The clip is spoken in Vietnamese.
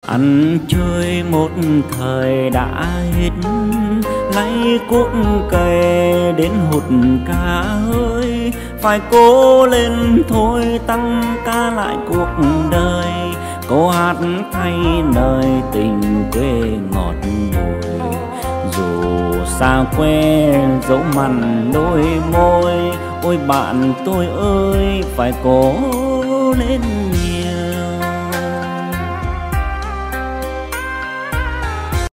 Ăn chơi một thời đã hết, lấy cuốc cây đến hụt cá hơi. Phải cố lên thôi tăng ca lại cuộc đời, câu hát thay lời tình quê ngọt bùi. Dù xa quê dấu mặn đôi môi, ôi bạn tôi ơi phải cố lên nhiều.